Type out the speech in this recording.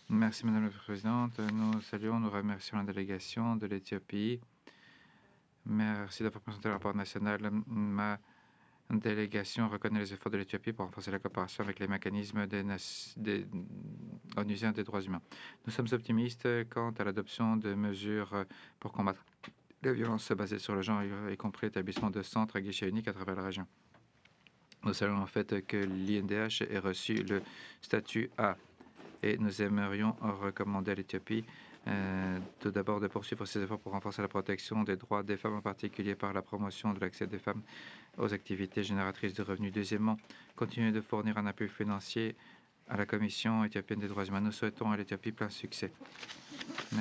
Merci Madame la Présidente. Nous saluons, nous remercions la délégation de l'Éthiopie. Merci d'avoir présenté le rapport national. Ma délégation reconnaît les efforts de l'Éthiopie pour renforcer la coopération avec les mécanismes des onusiens des droits humains. Nous sommes optimistes quant à l'adoption de mesures pour combattre les violences basées sur le genre, y compris l'établissement de centres à guichet unique à travers la région. Nous saluons le fait que l'INDH ait reçu le statut A et nous aimerions recommander à l'Éthiopie tout d'abord de poursuivre ses efforts pour renforcer la protection des droits des femmes, en particulier par la promotion de l'accès des femmes aux activités génératrices de revenus. Deuxièmement, continuer de fournir un appui financier à la Commission éthiopienne des droits humains. Nous souhaitons à l'Éthiopie plein succès. Merci.